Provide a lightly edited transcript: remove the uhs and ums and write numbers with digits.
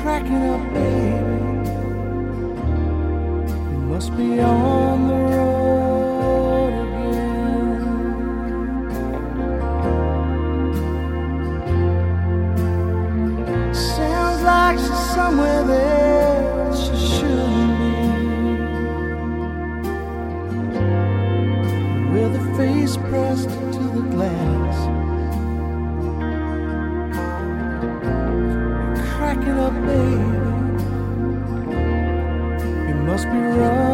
cracking up, baby. You must be on the road again. Sounds like she's somewhere there she shouldn't be, with her face pressed to the glass. Cracking up, baby. You must be right.